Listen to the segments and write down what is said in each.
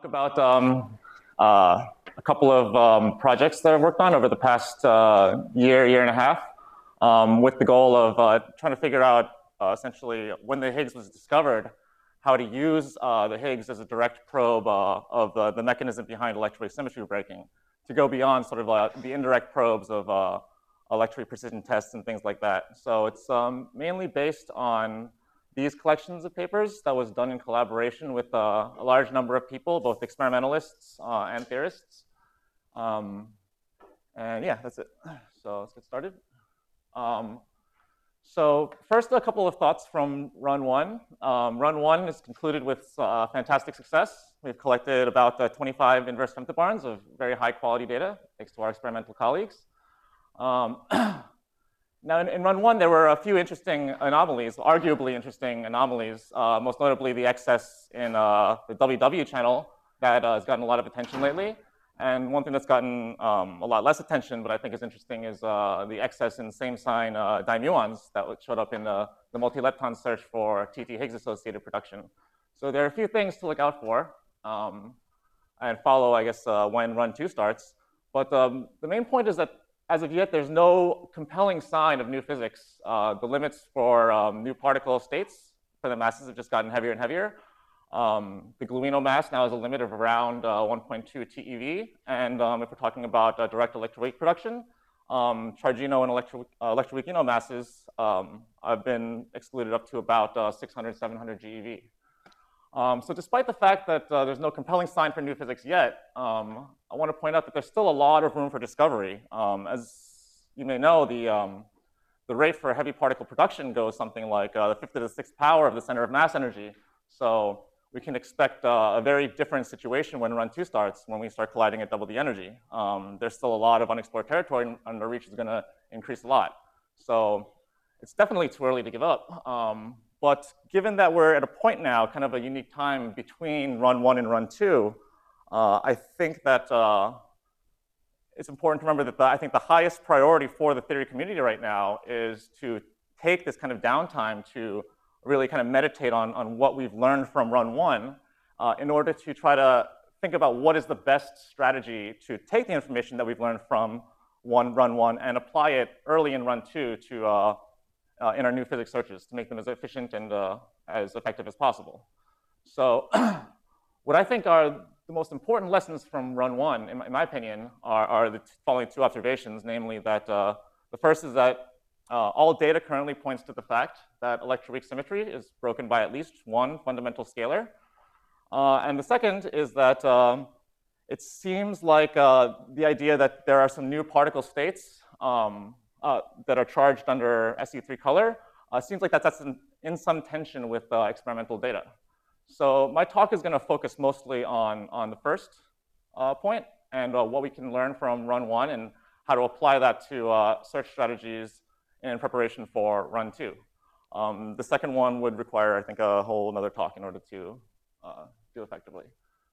about a couple of projects that I've worked on over the past year and a half, with the goal of trying to figure out essentially when the Higgs was discovered, how to use the Higgs as a direct probe of the mechanism behind electroweak symmetry breaking to go beyond sort of the indirect probes of electroweak precision tests and things like that. So it's mainly based on these collections of papers that was done in collaboration with a large number of people, both experimentalists and theorists. And yeah, that's it. So let's get started. So first, a couple of thoughts from Run 1. Run 1 is concluded with fantastic success. We've collected about 25 inverse femtobarns of very high quality data, thanks to our experimental colleagues. Now, in Run 1, there were a few interesting anomalies, arguably interesting anomalies, most notably the excess in the WW channel that has gotten a lot of attention lately. And one thing that's gotten a lot less attention, but I think is interesting, is the excess in same sign dimuons that showed up in the multi-lepton search for TT Higgs-associated production. So there are a few things to look out for and follow, I guess, when Run 2 starts. But the main point is that as of yet, there's no compelling sign of new physics. The limits for new particle states for the masses have just gotten heavier and heavier. The gluino mass now has a limit of around 1.2 TeV. And if we're talking about direct electroweak production, chargino and electroweakino masses have been excluded up to about 600, 700 GeV. So despite the fact that there's no compelling sign for new physics yet, I want to point out that there's still a lot of room for discovery. As you may know, the rate for heavy particle production goes something like the 5th to the 6th power of the center of mass energy. So we can expect a very different situation when Run 2 starts, when we start colliding at double the energy. There's still a lot of unexplored territory, and the reach is going to increase a lot. So it's definitely too early to give up. But given that we're at a point now, kind of a unique time between Run 1 and Run 2, I think that it's important to remember that I think the highest priority for the theory community right now is to take this kind of downtime to really kind of meditate on what we've learned from Run 1 in order to try to think about what is the best strategy to take the information that we've learned from Run 1 and apply it early in Run 2 to in our new physics searches to make them as efficient and as effective as possible. So what I think are the most important lessons from Run 1, in my opinion, are the following two observations, namely that the first is that all data currently points to the fact that electroweak symmetry is broken by at least one fundamental scalar. And the second is that it seems like the idea that there are some new particle states that are charged under SU3 color seems like that's in some tension with experimental data. So my talk is going to focus mostly on the first point and what we can learn from Run 1 and how to apply that to search strategies in preparation for Run 2. The second one would require, I think, a whole another talk in order to do effectively.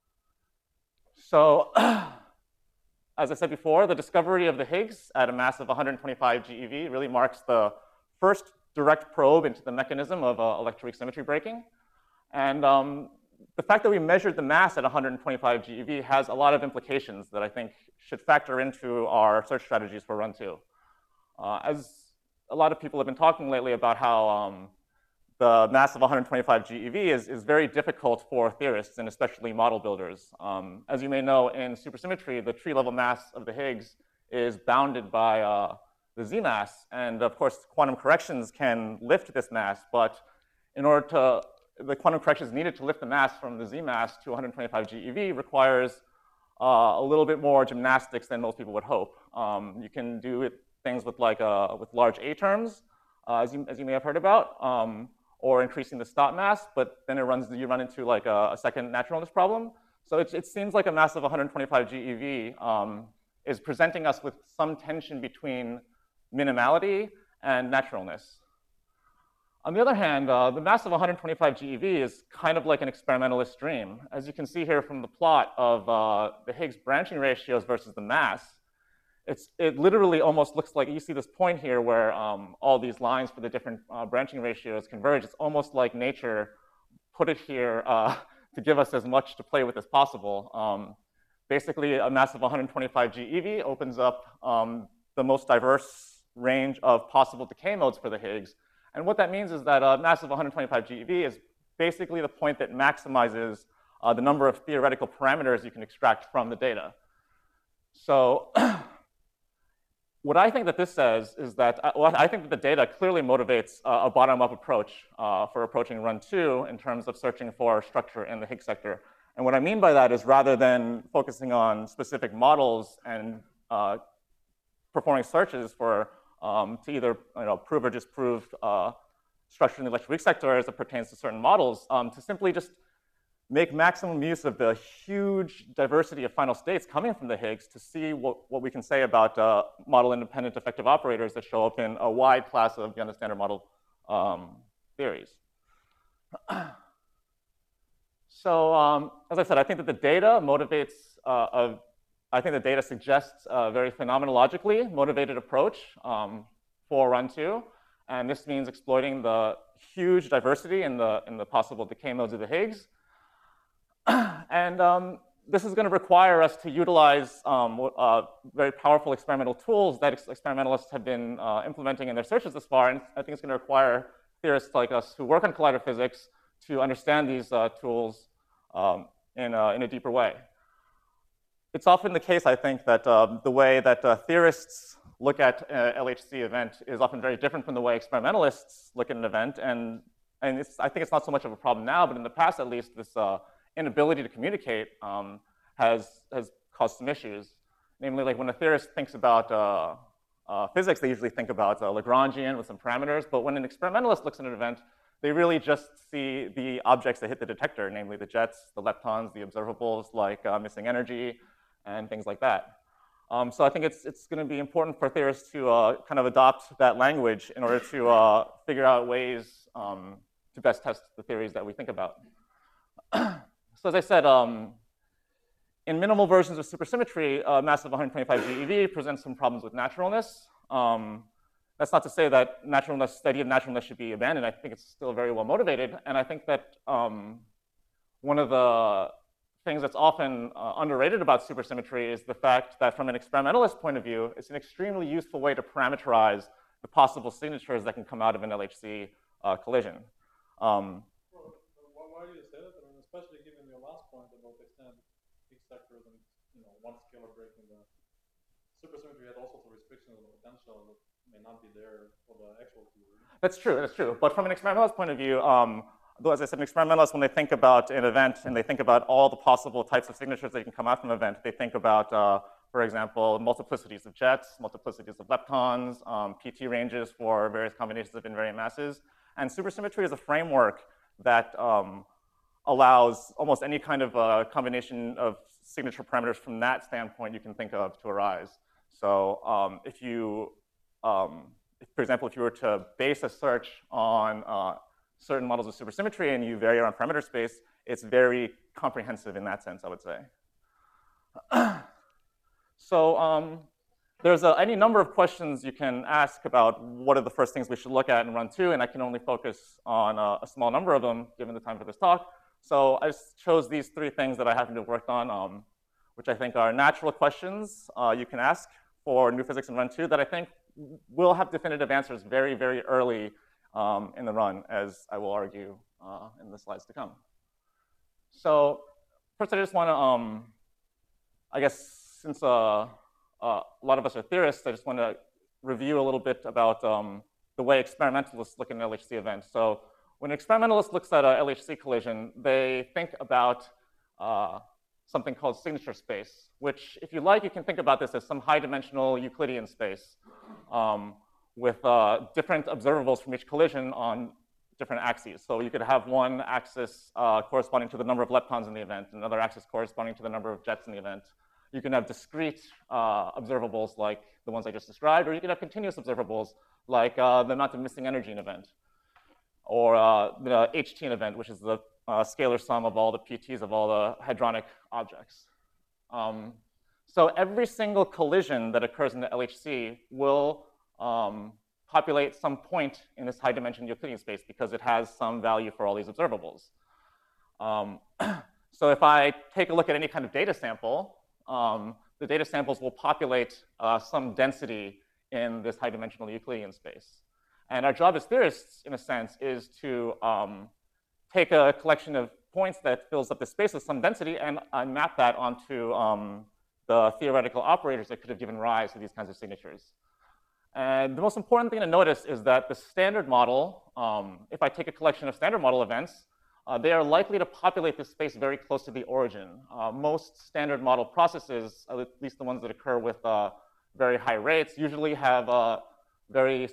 So as I said before, the discovery of the Higgs at a mass of 125 GeV really marks the first direct probe into the mechanism of electroweak symmetry breaking. And the fact that we measured the mass at 125 GeV has a lot of implications that I think should factor into our search strategies for Run 2. As a lot of people have been talking lately about how the mass of 125 GeV is very difficult for theorists and especially model builders. As you may know, in supersymmetry, the tree level mass of the Higgs is bounded by the Z mass. And of course, quantum corrections can lift this mass, but in order to the quantum corrections needed to lift the mass from the Z mass to 125 GeV requires a little bit more gymnastics than most people would hope. You can do things with with large A terms, as you may have heard about, or increasing the stop mass, but then you run into like a second naturalness problem. So it seems like a mass of 125 GeV is presenting us with some tension between minimality and naturalness. On the other hand, the mass of 125 GeV is kind of like an experimentalist dream. As you can see here from the plot of the Higgs branching ratios versus the mass, it literally almost looks like, you see this point here where all these lines for the different branching ratios converge. It's almost like nature put it here to give us as much to play with as possible. Basically, a massive 125 GeV opens up the most diverse range of possible decay modes for the Higgs. And what that means is that a massive 125 GeV is basically the point that maximizes the number of theoretical parameters you can extract from the data. So what I think that this says is that, I think that the data clearly motivates a bottom-up approach for approaching run 2 in terms of searching for structure in the Higgs sector. And what I mean by that is rather than focusing on specific models and performing searches for to either prove or disprove structure in the electroweak sector as it pertains to certain models, to simply just make maximum use of the huge diversity of final states coming from the Higgs to see what we can say about model-independent effective operators that show up in a wide class of Young's standard model theories. So as I said, I think that the data motivates, I think the data suggests a very phenomenologically motivated approach for run 2. And this means exploiting the huge diversity in the possible decay modes of the Higgs. And this is going to require us to utilize very powerful experimental tools that experimentalists have been implementing in their searches thus far. And I think it's going to require theorists like us who work on collider physics to understand these tools in a deeper way. It's often the case, I think, that the way that theorists look at an LHC event is often very different from the way experimentalists look at an event. And I think it's not so much of a problem now, but in the past, at least, this inability to communicate has caused some issues. Namely, like when a theorist thinks about physics, they usually think about Lagrangian with some parameters. But when an experimentalist looks at an event, they really just see the objects that hit the detector, namely the jets, the leptons, the observables like missing energy, and things like that. So I think it's going to be important for theorists to kind of adopt that language in order to figure out ways to best test the theories that we think about. So as I said, in minimal versions of supersymmetry, massive 125 GeV presents some problems with naturalness. That's not to say that naturalness, the idea of naturalness should be abandoned. I think it's still very well motivated. And I think that one of the things that's often underrated about supersymmetry is the fact that from an experimentalist point of view, it's an extremely useful way to parameterize the possible signatures that can come out of an LHC collision. Well, why do you say that? I mean, especially given your last point about the extent Higgs sectors and one scalar breaking the supersymmetry had all sorts of restrictions on the potential that may not be there for the actual theory. That's true, that's true. But from an experimentalist point of view, though, as I said, experimentalists, when they think about an event and they think about all the possible types of signatures that can come out from an event, they think about, for example, multiplicities of jets, multiplicities of leptons, PT ranges for various combinations of invariant masses. And supersymmetry is a framework that allows almost any kind of combination of signature parameters from that standpoint you can think of to arise. So for example, if you were to base a search on certain models of supersymmetry and you vary around parameter space, it's very comprehensive in that sense, I would say. So there's any number of questions you can ask about what are the first things we should look at in run 2, and I can only focus on a small number of them given the time for this talk. So I just chose these 3 things that I happen to have worked on, which I think are natural questions you can ask for new physics in run 2 that I think will have definitive answers very, very early in the run, as I will argue in the slides to come. So first, I just want to, I guess, since a lot of us are theorists, I just want to review a little bit about the way experimentalists look at an LHC event. So when an experimentalist looks at a LHC collision, they think about something called signature space, which, if you like, you can think about this as some high-dimensional Euclidean space with different observables from each collision on different axes. So you could have one axis corresponding to the number of leptons in the event, another axis corresponding to the number of jets in the event. You can have discrete observables like the ones I just described, or you can have continuous observables like the amount of missing energy in an event, or the HT in event, which is the scalar sum of all the PTs of all the hadronic objects. So every single collision that occurs in the LHC will populate some point in this high-dimension Euclidean space because it has some value for all these observables. So if I take a look at any kind of data sample, the data samples will populate some density in this high-dimensional Euclidean space. And our job as theorists, in a sense, is to take a collection of points that fills up the space with some density and map that onto the theoretical operators that could have given rise to these kinds of signatures. And the most important thing to notice is that the standard model, if I take a collection of standard model events, they are likely to populate this space very close to the origin. Most standard model processes, at least the ones that occur with very high rates, usually have very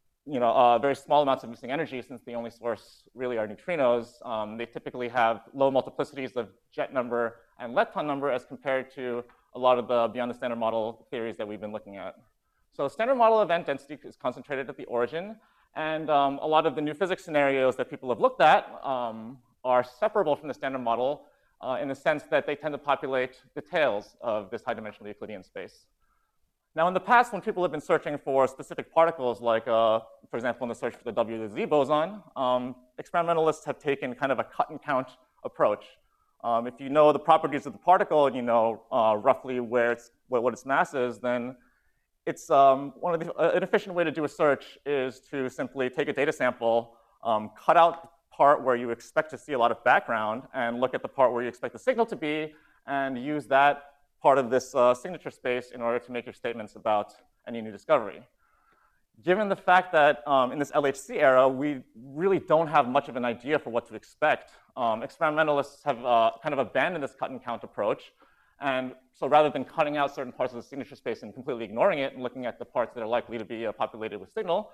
small amounts of missing energy, since the only source really are neutrinos. They typically have low multiplicities of jet number and lepton number as compared to a lot of the beyond the standard model theories that we've been looking at. So standard model event density is concentrated at the origin, and a lot of the new physics scenarios that people have looked at are separable from the standard model in the sense that they tend to populate the tails of this high-dimensional Euclidean space. Now, in the past, when people have been searching for specific particles, like, for example, in the search for the W to Z boson, experimentalists have taken kind of a cut and count approach. If you know the properties of the particle and you know roughly what its mass is, then it's an efficient way to do a search is to simply take a data sample, cut out the part where you expect to see a lot of background, and look at the part where you expect the signal to be, and use that part of this signature space in order to make your statements about any new discovery. Given the fact that in this LHC era, we really don't have much of an idea for what to expect, experimentalists have kind of abandoned this cut and count approach. And so rather than cutting out certain parts of the signature space and completely ignoring it and looking at the parts that are likely to be populated with signal,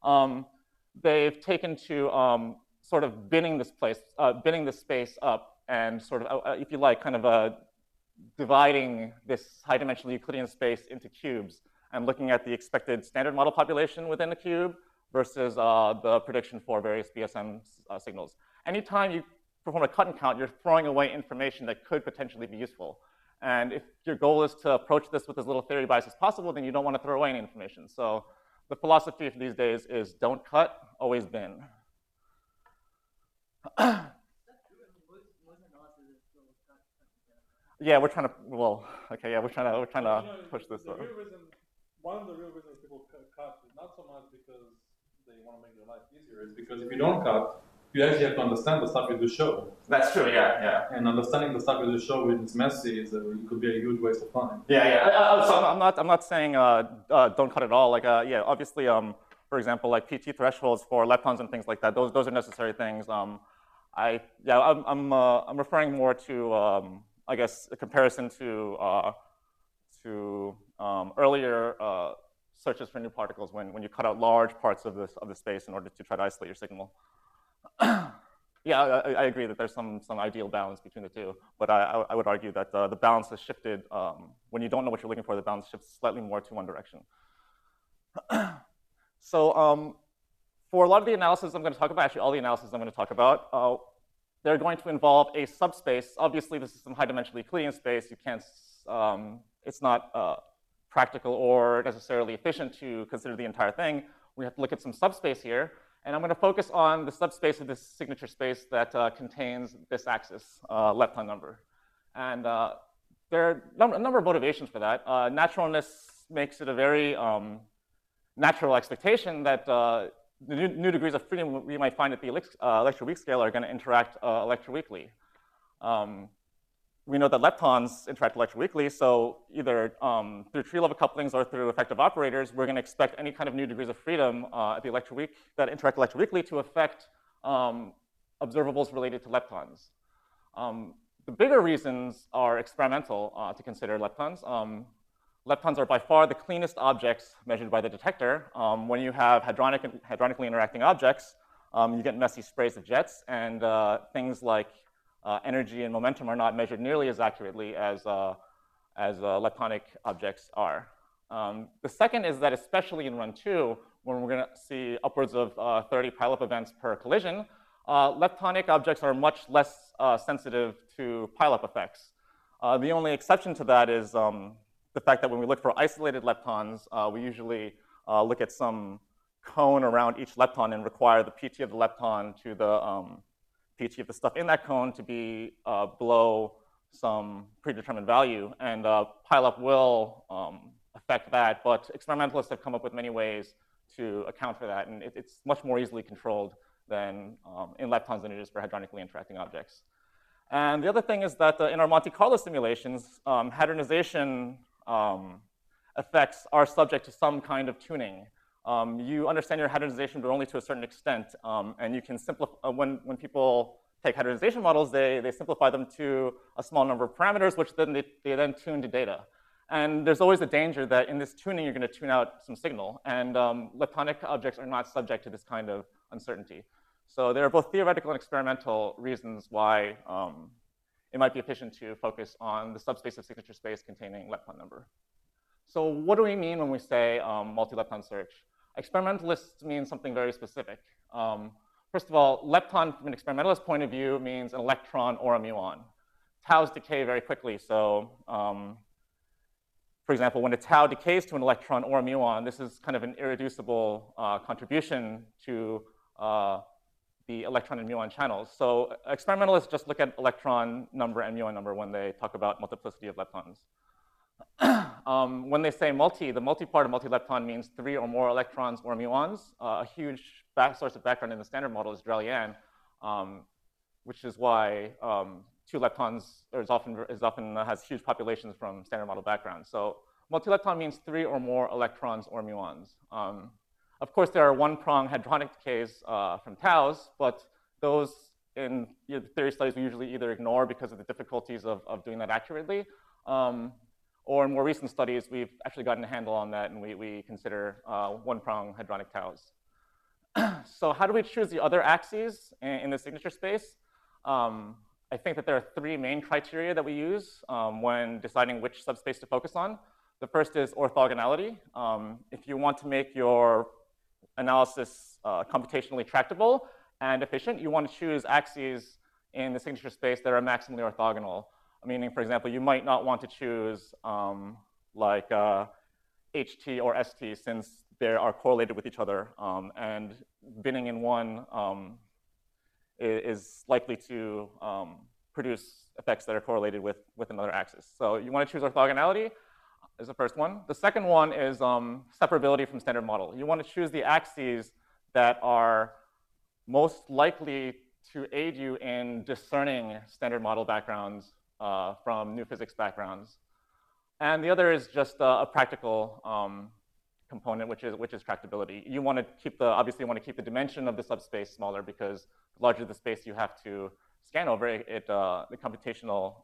they've taken to sort of binning this space up and sort of, if you like, kind of dividing this high-dimensional Euclidean space into cubes and looking at the expected standard model population within the cube versus the prediction for various BSM signals. Anytime you perform a cut and count, you're throwing away information that could potentially be useful. And if your goal is to approach this with as little theory bias as possible, then you don't want to throw away any information. So the philosophy for these days is don't cut, always bin. Yeah, we're trying to, well, okay, yeah, we're trying to push this. One of the real reasons people cut is not so much because they want to make their life easier, it's because if you don't cut, you actually have to understand the stuff you do show. That's true, yeah. And understanding the stuff you do show when it's messy it could be a huge waste of time. Yeah. So I'm not saying don't cut at all. Like, yeah, obviously, for example, like PT thresholds for leptons and things like that. Those are necessary things. I'm referring more to I guess a comparison to earlier searches for new particles when you cut out large parts of the space in order to try to isolate your signal. Yeah, I agree that there's some ideal balance between the two, but I would argue that the balance has shifted. When you don't know what you're looking for, the balance shifts slightly more to one direction. So for a lot of the analysis I'm going to talk about, actually all the analysis I'm going to talk about, they're going to involve a subspace. Obviously, this is some high-dimensional Euclidean space. You can't, it's not practical or necessarily efficient to consider the entire thing. We have to look at some subspace here. And I'm going to focus on the subspace of this signature space that contains this axis, lepton number. And there are a number of motivations for that. Naturalness makes it a very natural expectation that the new degrees of freedom we might find at the electroweak scale are going to interact electroweakly. We know that leptons interact electroweakly, so either through tree-level couplings or through effective operators, we're going to expect any kind of new degrees of freedom at the electroweak that interact electroweakly to affect observables related to leptons. The bigger reasons are experimental to consider leptons. Leptons are by far the cleanest objects measured by the detector. When you have hadronically interacting objects, you get messy sprays of jets, and things like energy and momentum are not measured nearly as accurately as leptonic objects are. The second is that especially in run 2, when we're going to see upwards of 30 pileup events per collision, leptonic objects are much less sensitive to pileup effects. The only exception to that is the fact that when we look for isolated leptons, we usually look at some cone around each lepton and require the PT of the lepton to the pt of the stuff in that cone to be below some predetermined value, and pileup will affect that, but experimentalists have come up with many ways to account for that, and it's much more easily controlled than in leptons than it is for hadronically interacting objects. And the other thing is that in our Monte Carlo simulations, hadronization effects are subject to some kind of tuning. You understand your hadronization, but only to a certain extent, and you can simplify, when people take hadronization models, they simplify them to a small number of parameters, which then they then tune to data. And there's always a danger that in this tuning, you're going to tune out some signal. And leptonic objects are not subject to this kind of uncertainty. So there are both theoretical and experimental reasons why it might be efficient to focus on the subspace of signature space containing lepton number. So what do we mean when we say multi-lepton search? Experimentalists mean something very specific. First of all, lepton from an experimentalist point of view means an electron or a muon. Taus decay very quickly, so for example, when a tau decays to an electron or a muon, this is kind of an irreducible contribution to the electron and muon channels. So experimentalists just look at electron number and muon number when they talk about multiplicity of leptons. When they say multi, the multi part of multi-lepton means 3 or more electrons or muons. A huge source of background in the standard model is Drell-Yan, which is why 2 leptons often has huge populations from standard model background. So multi-lepton means 3 or more electrons or muons. Of course, there are one-prong hadronic decays from taus, but those in theory studies we usually either ignore because of the difficulties of doing that accurately, or in more recent studies, we've actually gotten a handle on that, and we consider one-prong hadronic taus. So how do we choose the other axes in the signature space? I think that there are 3 main criteria that we use when deciding which subspace to focus on. The first is orthogonality. If you want to make your analysis computationally tractable and efficient, you want to choose axes in the signature space that are maximally orthogonal. Meaning, for example, you might not want to choose like HT or ST since they are correlated with each other, and binning in one is likely to produce effects that are correlated with another axis. So you want to choose orthogonality is the first one. The second one is separability from standard model. You want to choose the axes that are most likely to aid you in discerning standard model backgrounds from new physics backgrounds. And the other is just a practical component, which is tractability. You want to keep obviously you want to keep the dimension of the subspace smaller, because the larger the space you have to scan over, the computational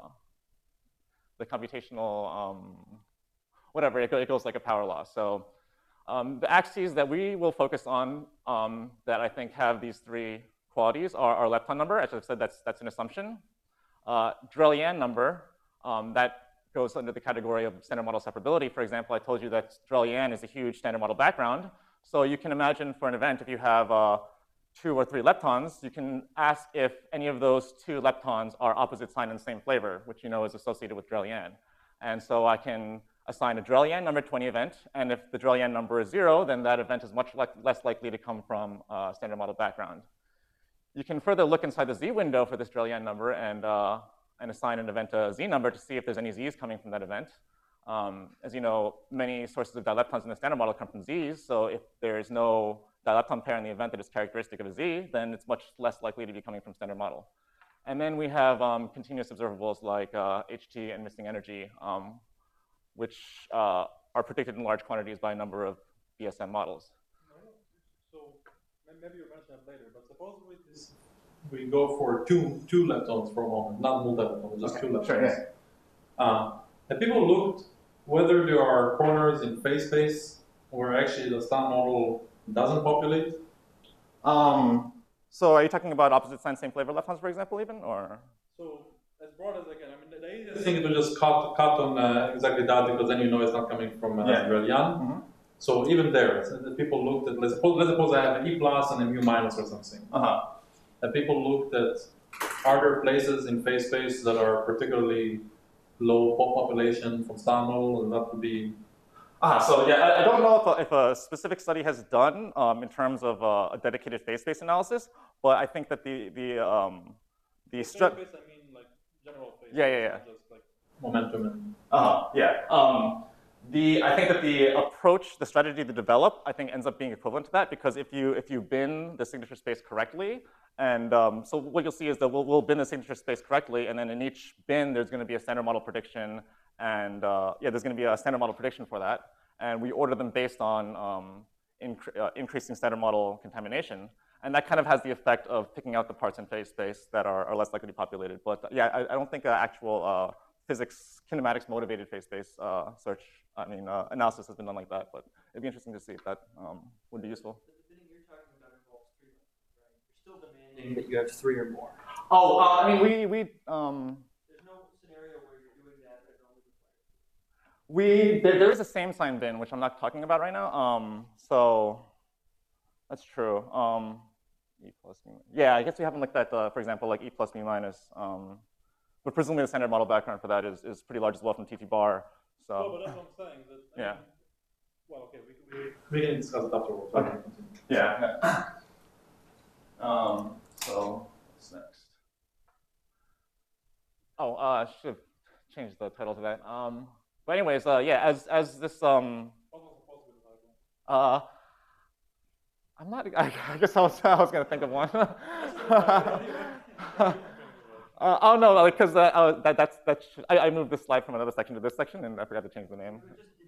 whatever, it goes like a power law. So the axes that we will focus on that I think have these 3 qualities are lepton number. As I've said, that's an assumption. Drell-Yan number, that goes under the category of standard model separability. For example, I told you that Drell-Yan is a huge standard model background. So you can imagine for an event, if you have 2 or 3 leptons, you can ask if any of those 2 leptons are opposite sign and same flavor, which you know is associated with Drell-Yan. And so I can assign a Drell-Yan number to any event, and if the Drell-Yan number is 0, then that event is much less likely to come from standard model background. You can further look inside the Z window for this Drell-Yan number and assign an event a Z number to see if there's any Z's coming from that event. As you know, many sources of dileptons in the standard model come from Z's, so if there's no dilepton pair in the event that is characteristic of a Z, then it's much less likely to be coming from standard model. And then we have continuous observables like HT and missing energy, which are predicted in large quantities by a number of BSM models. So maybe you'll mention that later, but suppose we go for two leptons for a moment, not multi-leptons, just 2 leptons. Sure, yeah. Have people looked whether there are corners in phase space where actually the standard model doesn't populate? So are you talking about opposite sign, same flavor leptons, for example, even, or? So as broad as I can, I mean, the easiest thing is to just cut on exactly that, because then you know it's not coming from Drell-Yan. So even there, so the people looked at, let's suppose I have an E plus and a mu minus or something. And people looked at, are there places in phase space that are particularly low population from standard model, and that would be? So yeah, I don't know if a specific study has done in terms of a dedicated phase space analysis, but I think that the Standard phase, I mean like general phase. Yeah. Not just like momentum and. I think that the approach, the strategy to develop, I think ends up being equivalent to that, because if you bin the signature space correctly, and so what you'll see is that we'll bin the signature space correctly, and then in each bin there's going to be a standard model prediction, and there's going to be a standard model prediction for that, and we order them based on increasing standard model contamination, and that kind of has the effect of picking out the parts in phase space that are less likely to be populated. But yeah, I don't think actual physics kinematics motivated phase space analysis has been done like that, but it'd be interesting to see if that would be useful. The binning you're talking about involves streaming, right? You're still demanding that you have 3 or more. Oh, I mean, we there's no scenario where you're doing that at only there is a same sign bin, which I'm not talking about right now. So that's true. E plus mu. Yeah, I guess we haven't looked at, for example, like E plus mu minus. But presumably the standard model background for that is pretty large as well from TT bar. So. Well, but that's what I'm saying. That, yeah. Well, okay, we can discuss it afterwards. Okay. Yeah. So what's next? Oh, I should have changed the title to that. But anyways, yeah, as this What was supposed to be the title? I'm not. I guess I was gonna think of one. Oh no, because I moved this slide from another section to this section, and I forgot to change the name.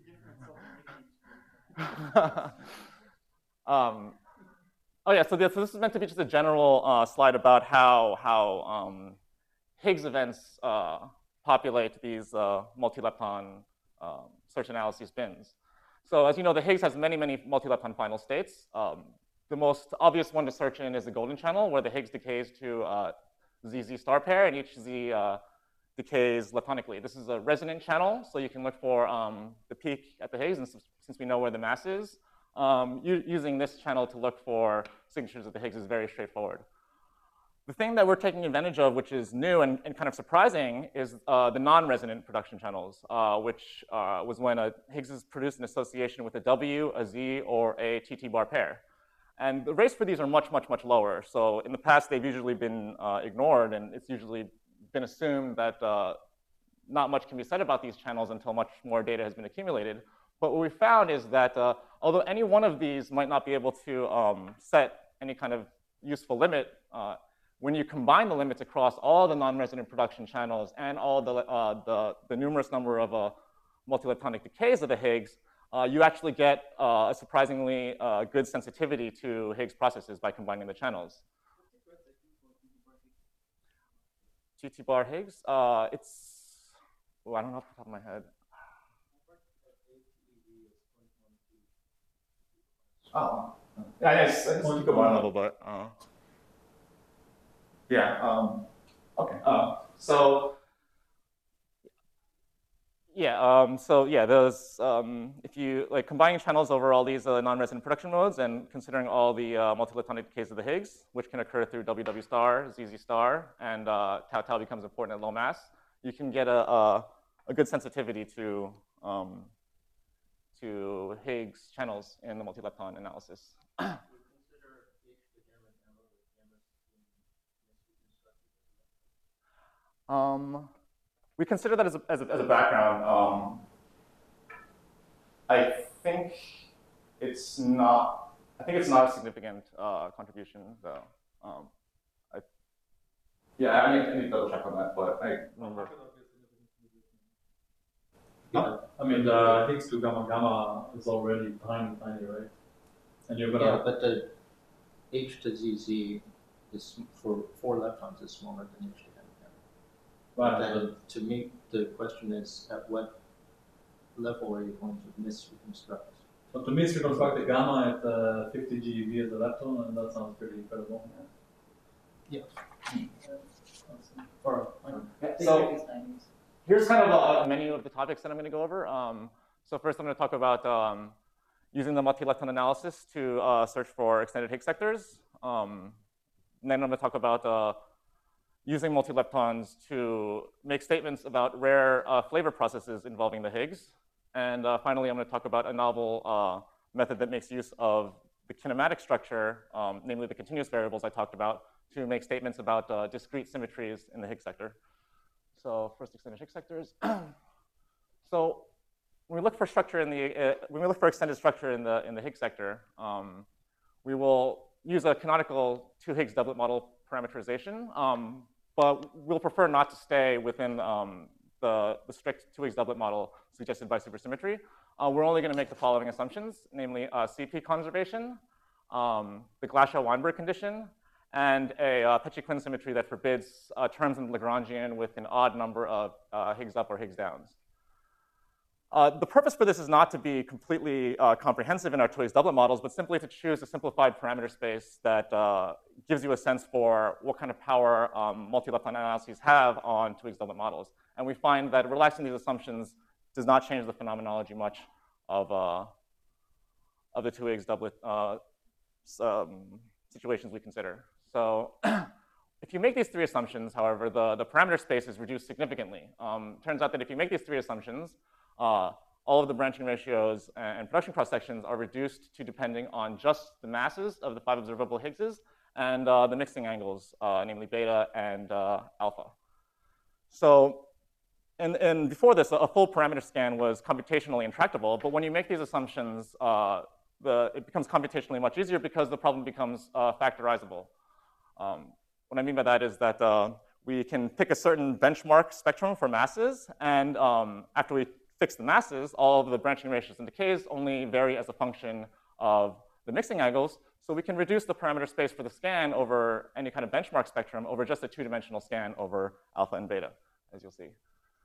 Oh yeah, so this is meant to be just a general slide about how Higgs events populate these multi-lepton search analyses bins. So as you know, the Higgs has many multi-lepton final states. The most obvious one to search in is the golden channel, where the Higgs decays to ZZ star pair, and each Z decays leptonically. This is a resonant channel, so you can look for the peak at the Higgs, and since we know where the mass is, using this channel to look for signatures of the Higgs is very straightforward. The thing that we're taking advantage of, which is new and kind of surprising, is the non-resonant production channels, which was when a Higgs is produced in association with a W, a Z, or a TT bar pair. And the rates for these are much lower. So in the past, they've usually been ignored, and it's usually been assumed that not much can be said about these channels until much more data has been accumulated. But what we found is that although any one of these might not be able to set any kind of useful limit, when you combine the limits across all the non-resonant production channels and all the numerous number of multi-leptonic decays of the Higgs, you actually get a surprisingly good sensitivity to Higgs processes by combining the channels. TT bar Higgs? I don't know off the top of my head. Oh, yeah, it's picobar level, but yeah. Okay. So yeah, those if you like combining channels over all these non-resonant production modes and considering all the multi-leptonic decays of the Higgs, which can occur through WW star, ZZ star, and tau tau becomes important at low mass, you can get a good sensitivity to Higgs channels in the multi-lepton analysis. We consider that as a background. I think it's not a significant contribution, though. I need to double check on that, but I remember. Yeah. I mean, the Higgs to gamma gamma is already tiny, right? And you're gonna. Yeah, but the H to ZZ is for 4 leptons is smaller than H to gamma gamma. Right. And to me, the question is, at what level are you going to misreconstruct? So to misreconstruct the gamma at 50 GeV as a lepton, and that sounds pretty incredible. Yeah. All right. So here's kind of a menu of the topics that I'm going to go over. So first, I'm going to talk about using the multi-lepton analysis to search for extended Higgs sectors. Then I'm going to talk about using multi-leptons to make statements about rare flavor processes involving the Higgs. And finally, I'm going to talk about a novel method that makes use of the kinematic structure, namely the continuous variables I talked about, to make statements about discrete symmetries in the Higgs sector. So first extended Higgs sectors. So when we look for structure in the when we look for extended structure in the Higgs sector, we will use a canonical 2 Higgs doublet model parameterization, but we'll prefer not to stay within the strict 2 Higgs doublet model suggested by supersymmetry. We're only going to make the following assumptions, namely CP conservation, the Glashow-Weinberg condition, and a Peccei-Quinn symmetry that forbids terms in the Lagrangian with an odd number of Higgs up or Higgs downs. The purpose for this is not to be completely comprehensive in our 2 Higgs doublet models, but simply to choose a simplified parameter space that gives you a sense for what kind of power multi-lepton analyses have on 2 Higgs doublet models. And we find that relaxing these assumptions does not change the phenomenology much of the 2 Higgs doublet situations we consider. So if you make these 3 assumptions, however, the parameter space is reduced significantly. Turns out that if you make these 3 assumptions, all of the branching ratios and production cross-sections are reduced to depending on just the masses of the 5 observable Higgses and the mixing angles, namely beta and alpha. So, and before this, a full parameter scan was computationally intractable, but when you make these assumptions, it becomes computationally much easier because the problem becomes factorizable. What I mean by that is that we can pick a certain benchmark spectrum for masses, and after we fix the masses, all of the branching ratios and decays only vary as a function of the mixing angles, so we can reduce the parameter space for the scan over any kind of benchmark spectrum over just a 2-dimensional scan over alpha and beta, as you'll see.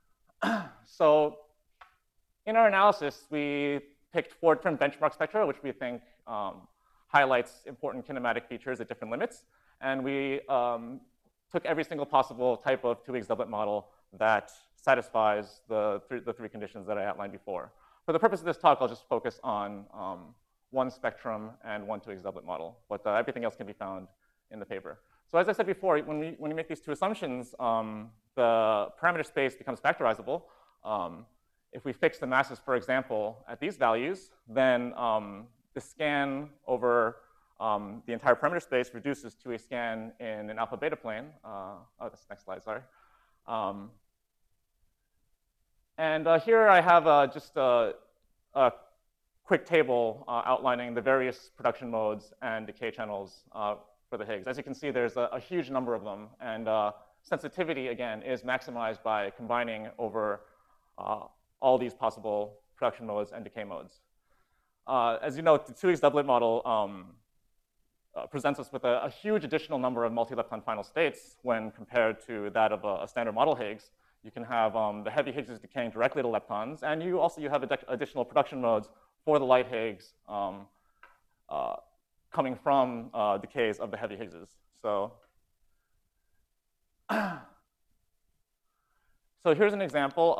So in our analysis, we picked 4 different benchmark spectra, which we think highlights important kinematic features at different limits, and we took every single possible type of 2 Higgs doublet model that satisfies the 3 conditions that I outlined before. For the purpose of this talk, I'll just focus on 1 spectrum and 1 2 Higgs doublet model, but everything else can be found in the paper. So as I said before, when we make these 2 assumptions, the parameter space becomes factorizable. If we fix the masses, for example, at these values, then the scan over the entire parameter space reduces to a scan in an alpha-beta plane. Oh, that's the next slide, sorry. And here I have just a quick table outlining the various production modes and decay channels for the Higgs. As you can see, there's a huge number of them, and sensitivity, again, is maximized by combining over all these possible production modes and decay modes. As you know, the 2 Higgs doublet model presents us with a huge additional number of multi-lepton final states when compared to that of a standard model Higgs. You can have the heavy Higgses decaying directly to leptons, and you have additional production modes for the light Higgs coming from decays of the heavy Higgses. So here's an example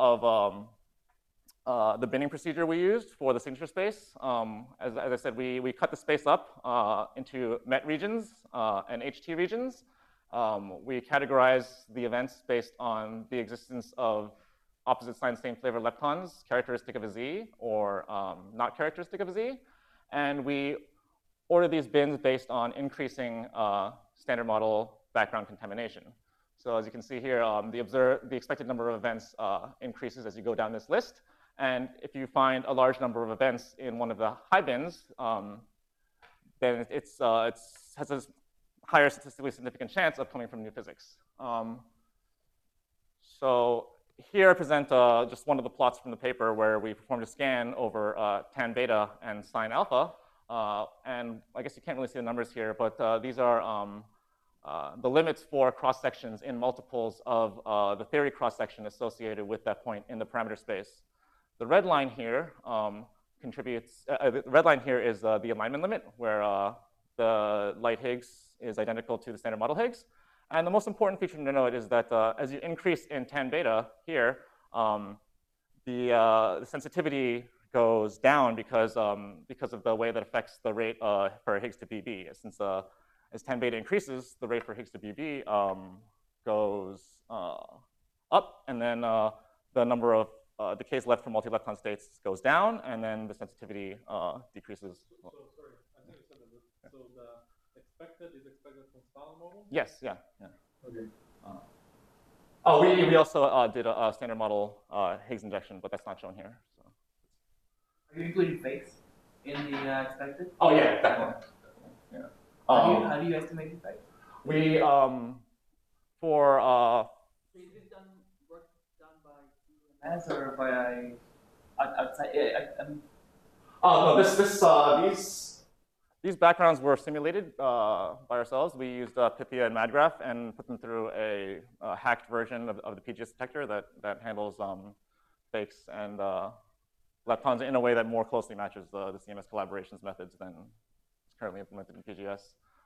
of the binning procedure we used for the signature space. As I said, we cut the space up into MET regions and HT regions. We categorize the events based on the existence of opposite sign, same flavor leptons, characteristic of a Z, or not characteristic of a Z. And we order these bins based on increasing standard model background contamination. So as you can see here, the expected number of events increases as you go down this list. And if you find a large number of events in one of the high bins, then it has a higher statistically significant chance of coming from new physics. So here I present just one of the plots from the paper where we performed a scan over tan beta and sine alpha. And I guess you can't really see the numbers here, but these are the limits for cross-sections in multiples of the theory cross-section associated with that point in the parameter space. The red line here contributes, the red line here is the alignment limit, where the light Higgs is identical to the standard model Higgs. And the most important feature to note is that as you increase in tan beta here, the sensitivity goes down because of the way that affects the rate for Higgs to BB. Since as tan beta increases, the rate for Higgs to BB goes up, and then the number of decays left for multi-lepton states goes down, and then the sensitivity decreases. So sorry, I think you said that the So the expected is expected from standard model? Yes, yeah. Okay. Oh, we also did a standard model Higgs injection, but that's not shown here. So. Are you including fakes in the expected? Oh yeah, definitely. Yeah. How do you estimate the fakes? We for So is this work done by EMS or by outside? oh no, these backgrounds were simulated by ourselves. We used Pythia and MadGraph and put them through a hacked version of the PGS detector that handles fakes and leptons in a way that more closely matches the CMS collaborations methods than is currently implemented in PGS.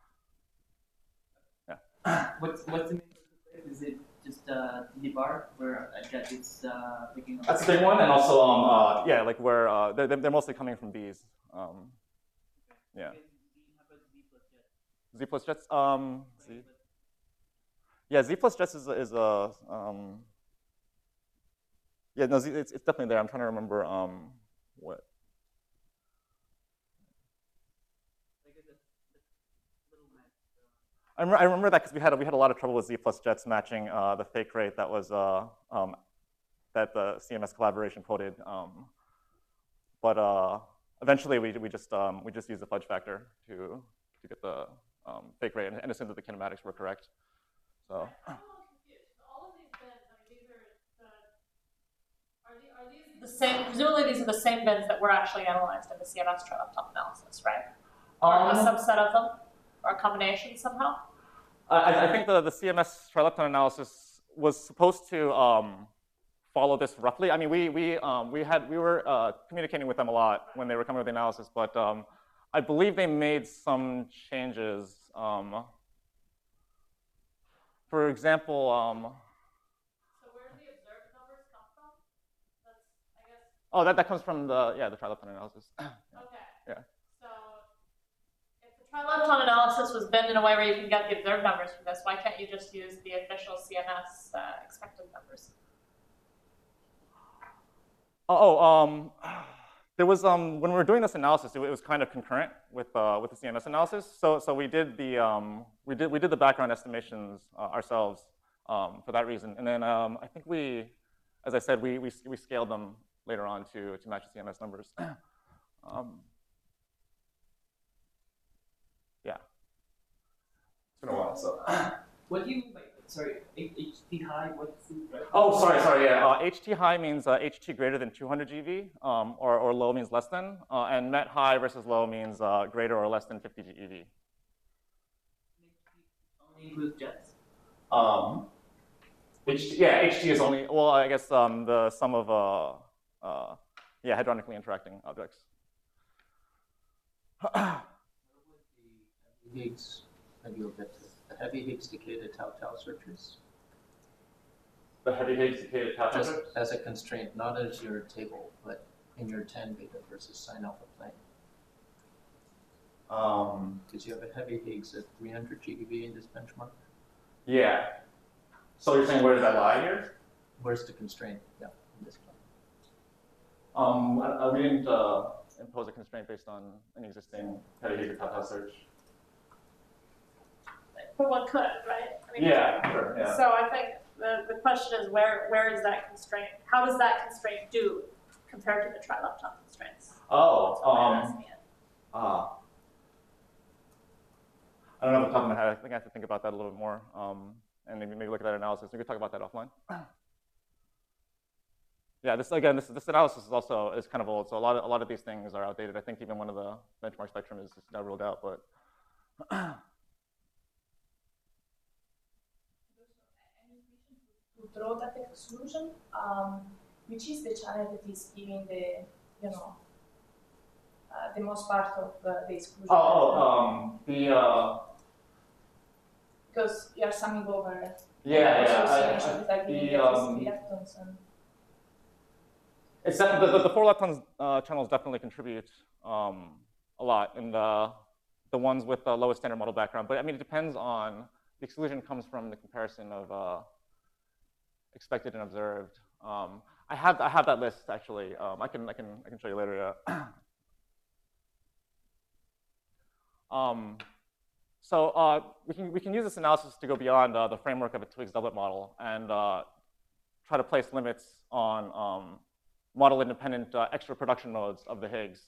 Yeah. What's the main purpose of fake? Is it just DD bar where that it's picking up? That's a big one, and also yeah, like where they're mostly coming from bees. Yeah. Z plus jets. Z. Yeah, Z plus jets is a yeah, no, Z, it's definitely there. I'm trying to remember what. I remember that because we had a lot of trouble with Z plus jets matching the fake rate that was that the CMS collaboration quoted. But eventually we just used the fudge factor to get the fake rate and assume that the kinematics were correct. So. Are these the same? Presumably, these are the same bins that were actually analyzed in the CMS trilepton analysis, right? Or a subset of them, or a combination somehow. I think the CMS trilepton analysis was supposed to follow this roughly. I mean, we were communicating with them a lot when they were coming with the analysis, but I believe they made some changes. For example. So where do the observed numbers come from? That's, I guess. Oh, that comes from the trilepton analysis. Okay. Yeah. So if the trilepton analysis was bent in a way where you can get the observed numbers from this, why can't you just use the official CMS expected numbers? There was when we were doing this analysis, it was kind of concurrent with the CMS analysis. So we did the background estimations ourselves for that reason, and then I think as I said, we scaled them later on to match the CMS numbers. Yeah, it's been a while. So. What do you mean by sorry? HT high. What's the right? Oh, sorry. Yeah, HT high means HT greater than 200 GeV, or low means less than, and Met high versus low means greater or less than 50 GeV. Only includes jets. HT is only, well, I guess the sum of hadronically interacting objects. What would the Higgs that you'll get to? The heavy Higgs decayed tau searches? The heavy Higgs decayed tau Just searches? as a constraint, not as your table, but in your 10 beta versus sine alpha plane. Because you have a heavy Higgs at 300 GeV in this benchmark. Yeah. So you're saying where does that lie here? Where's the constraint? Yeah, in this plane. We didn't impose a constraint based on an existing heavy Higgs tau search. But one could, right? I mean, Yeah, sure. Yeah. So I think the question is where is that constraint? How does that constraint do compared to the trilepton constraints? Oh, I'm asking it. I don't know off the top of my head. I think I have to think about that a little bit more, and maybe look at that analysis. We could talk about that offline. Yeah, this analysis is kind of old, so a lot of these things are outdated. I think even one of the benchmark spectrum is now ruled out, but. To draw that exclusion, which is the channel that is giving the the most part of the exclusion. Because you are summing over. It's definitely the 4 leptons channels definitely contribute a lot, and the ones with the lowest standard model background. But I mean, it depends on the exclusion comes from the comparison of expected and observed. I have that list actually. I can show you later. We can use this analysis to go beyond the framework of a 2x doublet model and try to place limits on model-independent extra production modes of the Higgs.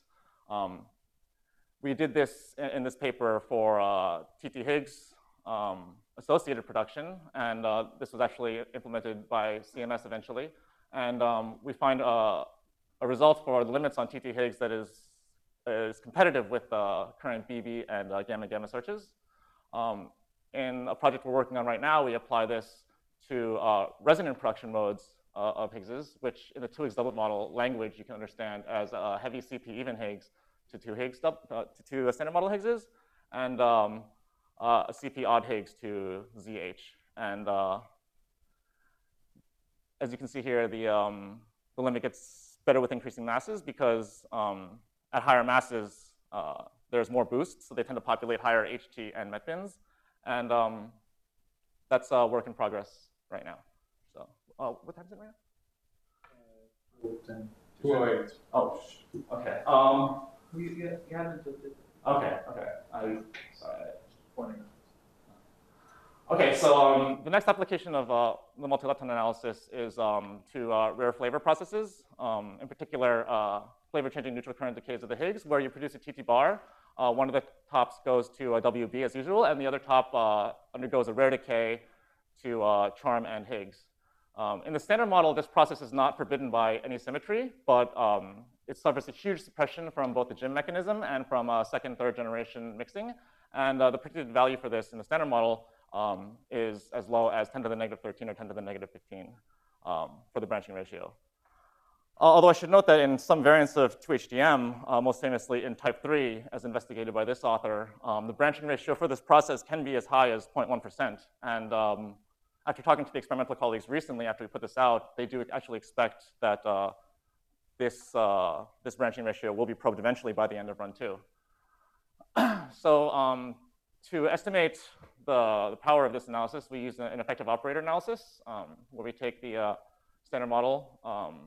We did this in this paper for TT Higgs associated production, and this was actually implemented by CMS eventually. And we find a result for the limits on TT Higgs that is competitive with current BB and gamma-gamma searches. In a project we're working on right now, we apply this to resonant production modes of Higgses, which in the 2x doublet model language you can understand as heavy CP even Higgs to two standard model Higgses, and a CP odd Higgs to ZH. And as you can see here, the limit gets better with increasing masses because at higher masses, there's more boosts, so they tend to populate higher HT and MET bins. And that's a work in progress right now. So, what time is it right now? 2:08. Oh, okay. You haven't looked at it. Okay. Sorry. Okay, so the next application of the multi-lepton analysis is to rare flavor processes, in particular flavor-changing neutral current decays of the Higgs, where you produce a TT bar. One of the tops goes to a WB as usual, and the other top undergoes a rare decay to charm and Higgs. In the standard model, this process is not forbidden by any symmetry, but it suffers a huge suppression from both the GIM mechanism and from second, third generation mixing. And the predicted value for this in the standard model is as low as 10 to the negative 13 or 10 to the negative 15 for the branching ratio. Although I should note that in some variants of 2HDM, most famously in type 3, as investigated by this author, the branching ratio for this process can be as high as 0.1%. And after talking to the experimental colleagues recently, after we put this out, they do actually expect that this branching ratio will be probed eventually by the end of run 2. So to estimate the power of this analysis, we use an effective operator analysis, where we take the standard model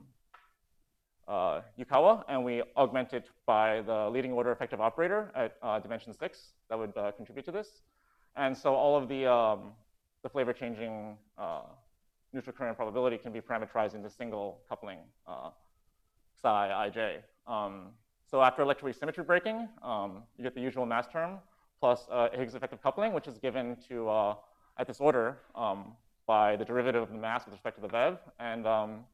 Yukawa, and we augment it by the leading order effective operator at dimension 6 that would contribute to this. And so all of the flavor changing neutral current probability can be parameterized into single coupling psi ij. So after electroweak symmetry breaking, you get the usual mass term plus Higgs effective coupling, which is given to at this order by the derivative of the mass with respect to the VEV. And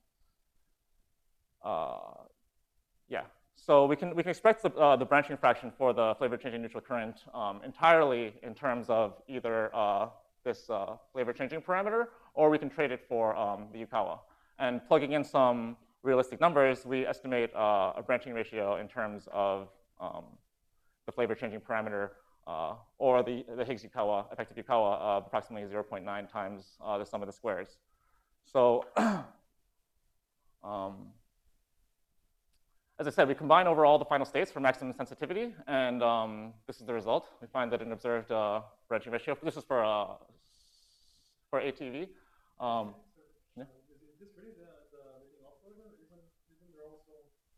yeah, so we can express the branching fraction for the flavor changing neutral current entirely in terms of either this flavor changing parameter, or we can trade it for the Yukawa. And plugging in some realistic numbers, we estimate a branching ratio in terms of the flavor changing parameter or the Higgs Yukawa, effective Yukawa, of approximately 0.9 times the sum of the squares. So as I said, we combine over all the final states for maximum sensitivity, and this is the result. We find that an observed branching ratio, this is for ATV. Yeah. Is this really the leading operator? Isn't there also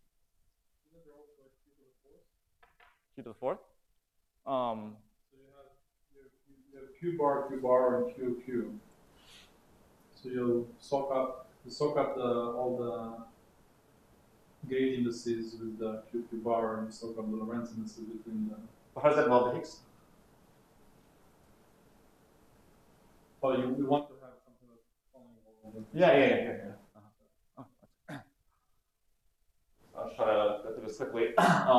Q to the fourth? So you have Q bar, and Q. So you soak up all the gauge indices with the Q bar, and you soak up the Lorentz indices between them. How does that involve the Higgs? Well, we want to have something that's following all of them. Yeah. I'll try to go through this quickly.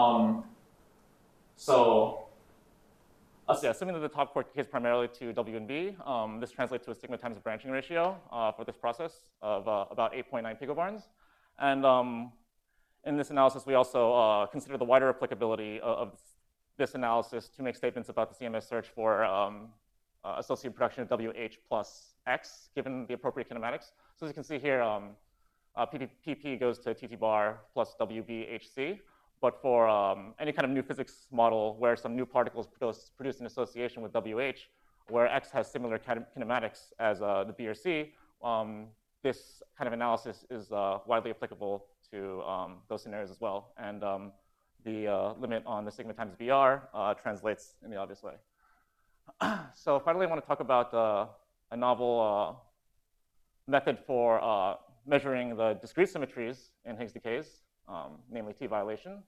So assuming that the top quark decays primarily to W and B, this translates to a sigma times branching ratio for this process of about 8.9 picobarns. And in this analysis, we also consider the wider applicability of this analysis to make statements about the CMS search for associated production of WH plus X, given the appropriate kinematics. So as you can see here, PP goes to TT bar plus WBHC. But for any kind of new physics model where some new particles produce an association with WH, where X has similar kinematics as the B or C, this kind of analysis is widely applicable to those scenarios as well. And the limit on the sigma times BR translates in the obvious way. So finally, I want to talk about a novel method for measuring the discrete symmetries in Higgs decays, namely T violation.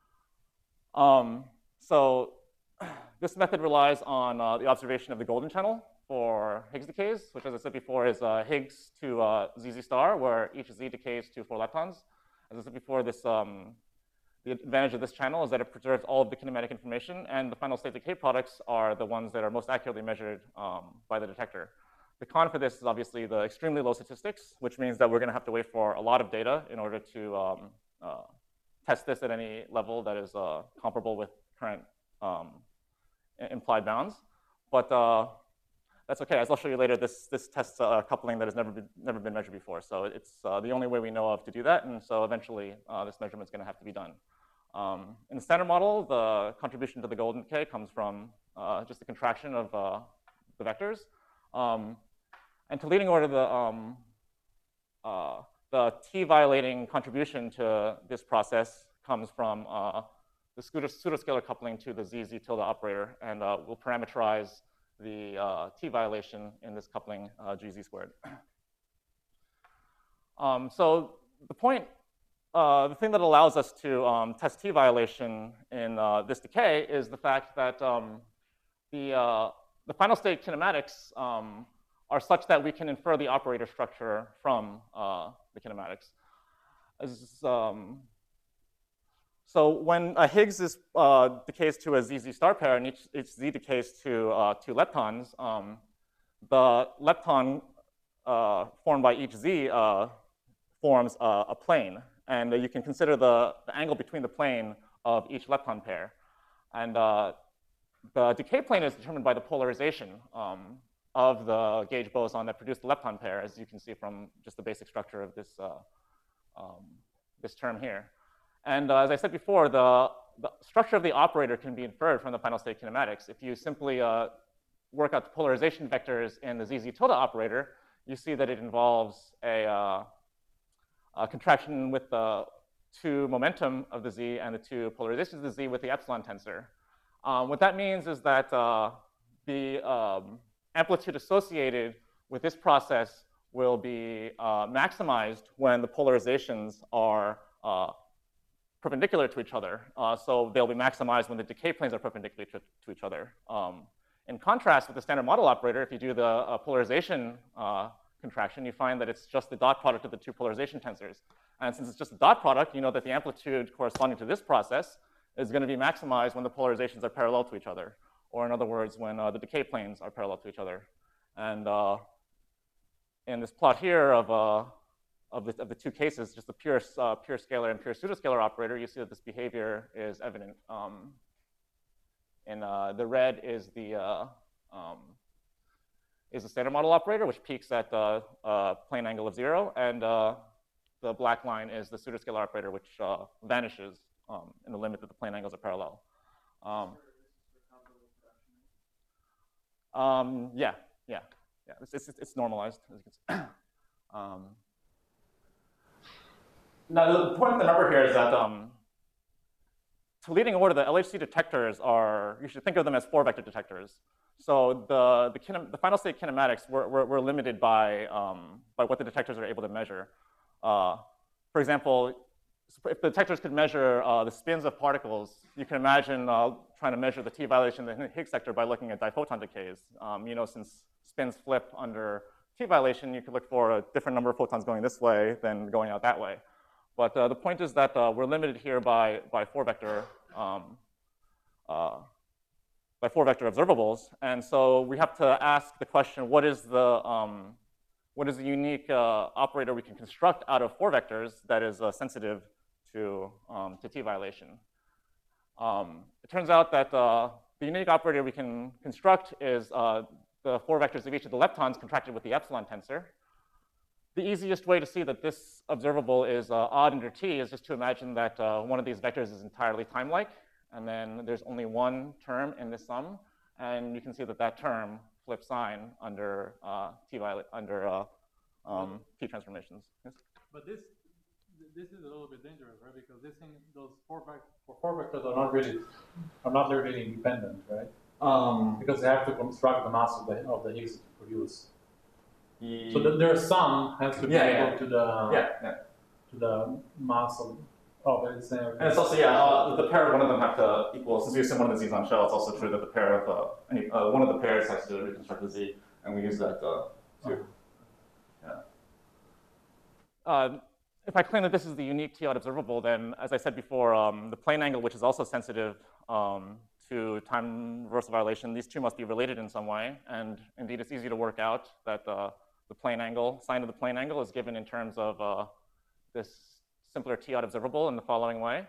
So this method relies on the observation of the golden channel for Higgs decays, which, as I said before, is Higgs to ZZ star, where each Z decays to 4 leptons. As I said before, this the advantage of this channel is that it preserves all of the kinematic information, and the final state decay products are the ones that are most accurately measured by the detector. The con for this is obviously the extremely low statistics, which means that we're going to have to wait for a lot of data in order to test this at any level that is comparable with current implied bounds. But that's okay. As I'll show you later, this tests a coupling that has never been measured before. So it's the only way we know of to do that, and so eventually this measurement is going to have to be done. In the standard model, the contribution to the golden decay comes from just the contraction of the vectors. And to leading order, the T-violating contribution to this process comes from the pseudoscalar coupling to the ZZ tilde operator, and we'll parameterize the T violation in this coupling GZ squared. So the point, the thing that allows us to test T violation in this decay is the fact that the final state kinematics are such that we can infer the operator structure from the kinematics. So when a Higgs is, decays to a ZZ star pair and each Z decays to 2 leptons, the lepton formed by each Z forms a plane. And you can consider the angle between the plane of each lepton pair. And the decay plane is determined by the polarization of the gauge boson that produced the lepton pair, as you can see from just the basic structure of this, this term here. And as I said before, the structure of the operator can be inferred from the final state kinematics. If you simply work out the polarization vectors in the ZZ tilde operator, you see that it involves a contraction with the 2 momentum of the Z and the 2 polarizations of the Z with the epsilon tensor. What that means is that the amplitude associated with this process will be maximized when the polarizations are perpendicular to each other. So they'll be maximized when the decay planes are perpendicular to each other. In contrast with the standard model operator, if you do the polarization contraction, you find that it's just the dot product of the 2 polarization tensors. And since it's just a dot product, you know that the amplitude corresponding to this process is going to be maximized when the polarizations are parallel to each other, or in other words, when the decay planes are parallel to each other. And in this plot here of the 2 cases, just the pure scalar and pure pseudoscalar operator, you see that this behavior is evident. And the red is the standard model operator, which peaks at the plane angle of 0, and the black line is the pseudoscalar operator, which vanishes in the limit that the plane angles are parallel. Yeah. It's normalized, as you can see. Now, the point of the number here is that to leading order, the LHC detectors are, you should think of them as 4-vector detectors. So the final state kinematics were limited by what the detectors are able to measure. For example, if the detectors could measure the spins of particles, you can imagine trying to measure the T violation in the Higgs sector by looking at diphoton decays. You know, since spins flip under T violation, you could look for a different number of photons going this way than going out that way. But the point is that we're limited here by 4-vector observables, and so we have to ask the question: what is the unique operator we can construct out of 4 vectors that is sensitive to T violation? It turns out that the unique operator we can construct is the 4 vectors of each of the leptons contracted with the epsilon tensor. The easiest way to see that this observable is odd under T is just to imagine that one of these vectors is entirely time-like, and then there's only one term in this sum, and you can see that that term flips sign under T transformations. Yes? But this, this is a little bit dangerous, right? Because those four vectors are not really independent, right? Because they have to construct the mass of the Higgs to produce. So their sum has to be equal to the mass of. Oh, but it's and it's also the pair of one of them have to equal. Since we assume one of the z's on shell, it's also true that the pair of one of the pairs has to reconstruct the z, and we use that too. If I claim that this is the unique T-odd observable, then, as I said before, the plane angle, which is also sensitive to time reversal violation, these two must be related in some way. And indeed, it's easy to work out that the plane angle, sine of the plane angle, is given in terms of this simpler T-odd observable in the following way.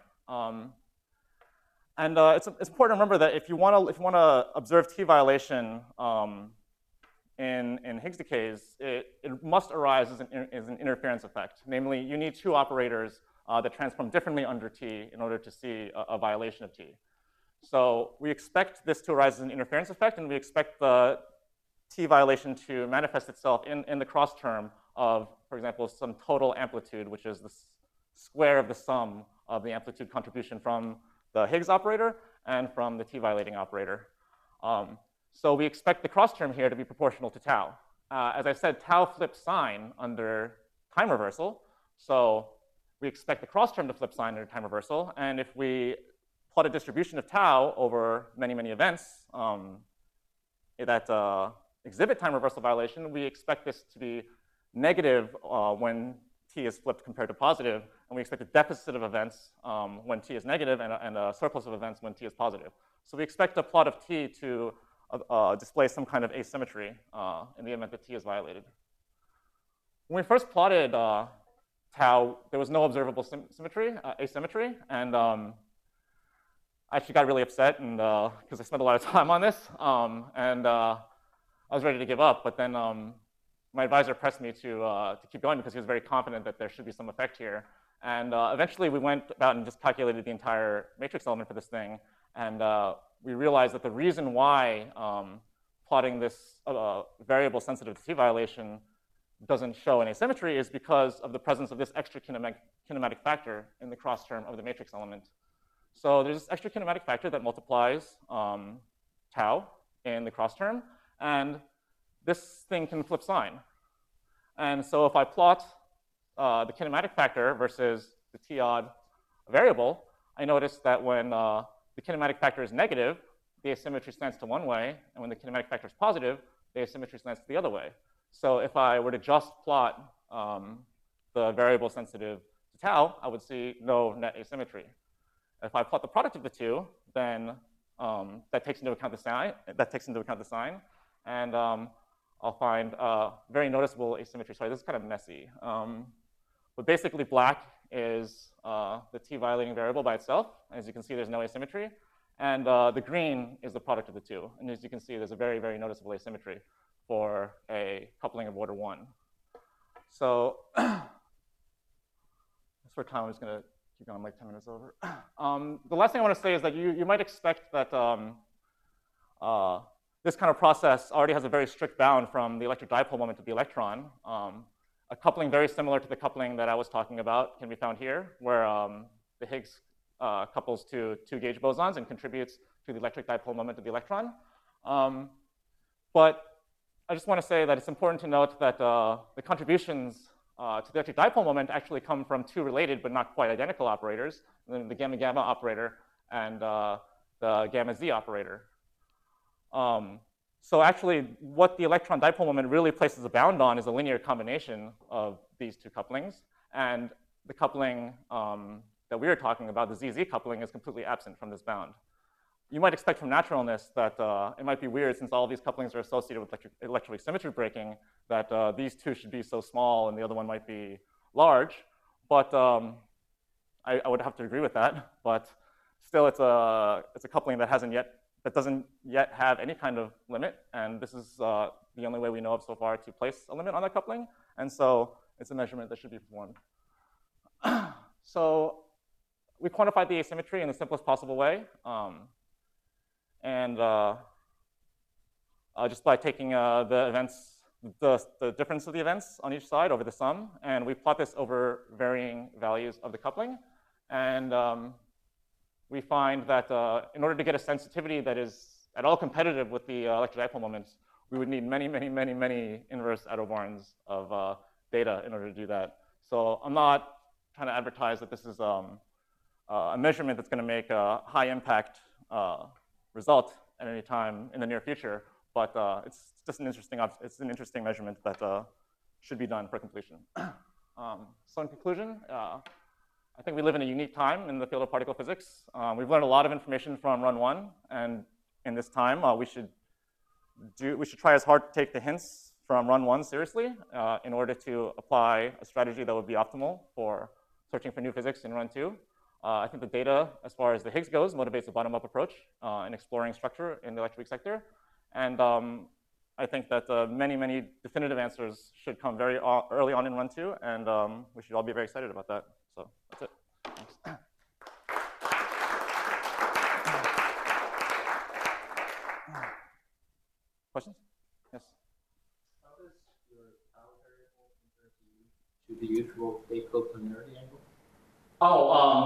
It's important to remember that if you want to observe T violation in Higgs decays, it must arise as an interference effect. Namely, you need two operators that transform differently under T in order to see a violation of T. So we expect this to arise as an interference effect, and we expect the T violation to manifest itself in the cross term of, for example, some total amplitude, which is the square of the sum of the amplitude contribution from the Higgs operator and from the T violating operator. So we expect the cross term here to be proportional to tau. As I said, tau flips sine under time reversal. So we expect the cross term to flip sine under time reversal. And if we plot a distribution of tau over many, many events that exhibit time reversal violation, we expect this to be negative when T is flipped compared to positive. And we expect a deficit of events when T is negative and a surplus of events when T is positive. So we expect a plot of T to display some kind of asymmetry in the event that T is violated. When we first plotted tau, there was no observable asymmetry, and I actually got really upset because I spent a lot of time on this, and I was ready to give up, but then my advisor pressed me to keep going because he was very confident that there should be some effect here. And eventually we went about and just calculated the entire matrix element for this thing, and we realized that the reason why plotting this variable sensitive to T violation doesn't show an asymmetry is because of the presence of this extra kinematic factor in the cross term of the matrix element. So there's this extra kinematic factor that multiplies tau in the cross term, and this thing can flip sine. And so if I plot the kinematic factor versus the T-odd variable, I notice that when the kinematic factor is negative, the asymmetry slants to one way, and when the kinematic factor is positive, the asymmetry slants to the other way. So if I were to just plot the variable sensitive to tau, I would see no net asymmetry. If I plot the product of the two, then that takes into account the sign, and I'll find very noticeable asymmetry. Sorry, this is kind of messy. But basically, black is the T violating variable by itself. As you can see, there's no asymmetry. And the green is the product of the two. And as you can see, there's a very, very noticeable asymmetry for a coupling of order 1. So that's for time. I'm just going to keep going like 10 minutes over. The last thing I want to say is that you might expect that this kind of process already has a very strict bound from the electric dipole moment of the electron. A coupling very similar to the coupling that I was talking about can be found here, where the Higgs couples to two gauge bosons and contributes to the electric dipole moment of the electron. But I just want to say that it's important to note that the contributions to the electric dipole moment actually come from two related but not quite identical operators, the gamma-gamma operator and the gamma-z operator. So actually, what the electron dipole moment really places a bound on is a linear combination of these two couplings. And the coupling that we are talking about, the ZZ coupling, is completely absent from this bound. You might expect from naturalness that it might be weird, since all of these couplings are associated with electroweak symmetry breaking, that these two should be so small and the other one might be large. But I would have to agree with that. But still, it's a coupling that doesn't yet have any kind of limit, and this is the only way we know of so far to place a limit on that coupling, and so it's a measurement that should be performed. So we quantified the asymmetry in the simplest possible way, and just by taking the events the difference of the events on each side over the sum, and we plot this over varying values of the coupling. And we find that in order to get a sensitivity that is at all competitive with the electric dipole moments, we would need many, many, many, many inverse autobarns of data in order to do that. So I'm not trying to advertise that this is a measurement that's going to make a high impact result at any time in the near future, but it's just an interesting measurement that should be done for completion. So in conclusion, I think we live in a unique time in the field of particle physics. We've learned a lot of information from run 1, and in this time, we should try as hard to take the hints from run 1 seriously in order to apply a strategy that would be optimal for searching for new physics in run 2. I think the data, as far as the Higgs goes, motivates a bottom-up approach in exploring structure in the electroweak sector. And I think that many, many definitive answers should come very early on in run 2, and we should all be very excited about that. So that's it. Thanks. Questions? Yes. How does your tau variable compare to the usual fake coplanarity angle? Oh,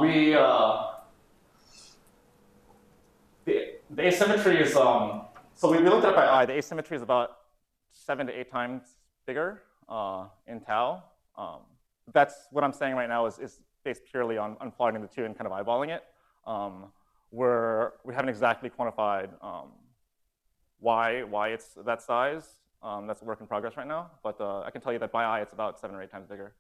the asymmetry is, so we looked at it by eye. The asymmetry is about 7 to 8 times bigger in tau. That's what I'm saying right now is based purely on plotting the two and kind of eyeballing it. We haven't exactly quantified why it's that size. That's a work in progress right now, but I can tell you that by eye it's about 7 or 8 times bigger.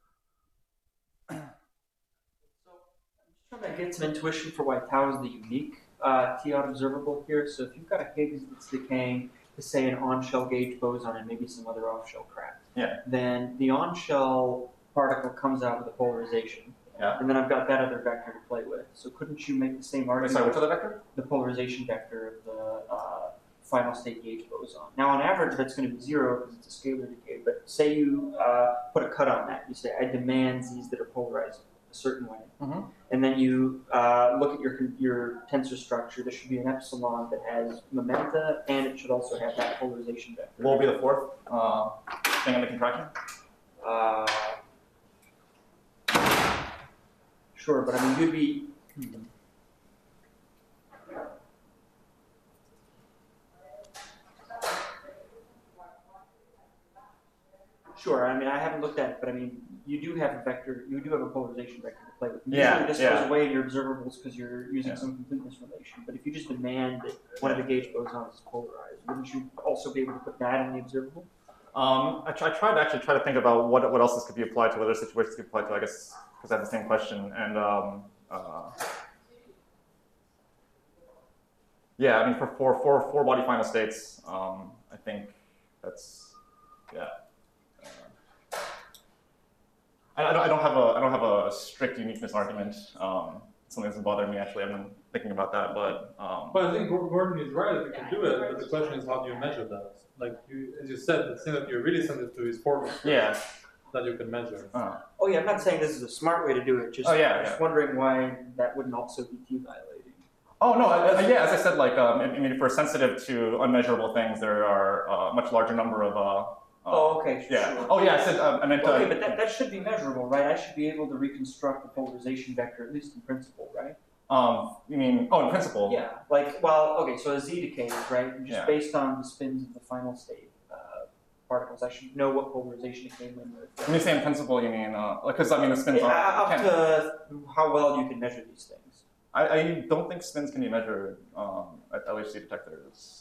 I'm trying to get some intuition for why tau is the unique TR observable here. So if you've got a Higgs that's decaying to, say, an on-shell gauge boson and maybe some other off-shell crap, then the on-shell particle comes out with a polarization. Yeah. And then I've got that other vector to play with. So couldn't you make the same argument? Sorry, which other vector? The polarization vector of the final state gauge boson. Now, on average, that's going to be 0 because it's a scalar decay. But say you put a cut on that. You say, I demand Z's that are polarized a certain way. Mm-hmm. And then you look at your tensor structure. There should be an epsilon that has momenta, and it should also have that polarization vector. What will be the fourth thing in the contraction? Sure, but I mean, you'd be... Sure, I mean, I haven't looked at it, but I mean, you do have a vector, you do have a polarization vector to play with. Usually this goes away in your observables because you're using some completeness relation. But if you just demand that one of the gauge bosons is polarized, wouldn't you also be able to put that in the observable? I tried to think about what else this could be applied to, what other situations could be applied to, I guess, because I have the same question. And yeah, I mean, for four body final states, I think that's, yeah. I don't have a strict uniqueness argument. Something that's bothering me actually. I've been thinking about that, but. But I think Gordon is right. You can do it, but the question is how do you measure that? Like as you said, the thing that you're really sensitive to is formula. Yeah. That you can measure. Oh yeah, I'm not saying this is a smart way to do it. Just, just wondering why that wouldn't also be T-violating. Oh no, yeah. As I said, like I mean, if we're sensitive to unmeasurable things, there are a much larger number of. Oh, okay, yeah. Sure. Oh, yeah, I said, I meant... Okay, but that should be measurable, right? I should be able to reconstruct the polarization vector, at least in principle, right? You mean, oh, in principle? Yeah, like, well, okay, so a Z decays, right? Just based on the spins of the final state particles, I should know what polarization it came in with. When you say in principle, you mean, because, I mean, the spins up to how well you can measure these things. I don't think spins can be measured at LHC detectors.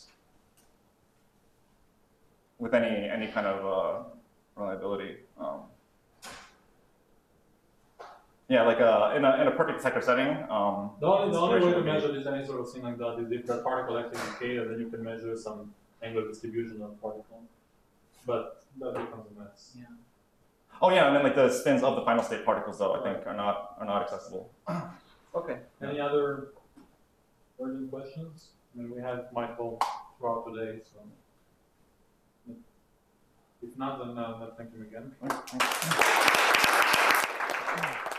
With any kind of reliability, yeah, like in a perfect detector setting. The only way to measure this any sort of thing like that is if that particle actually decays, and then you can measure some angular distribution of the particle. But that becomes a mess. Yeah. Oh yeah, and then like the spins of the final state particles, though, I think are not accessible. Okay. Any other urgent questions? I mean, we had Michael throughout today, so. If not, then thank you again.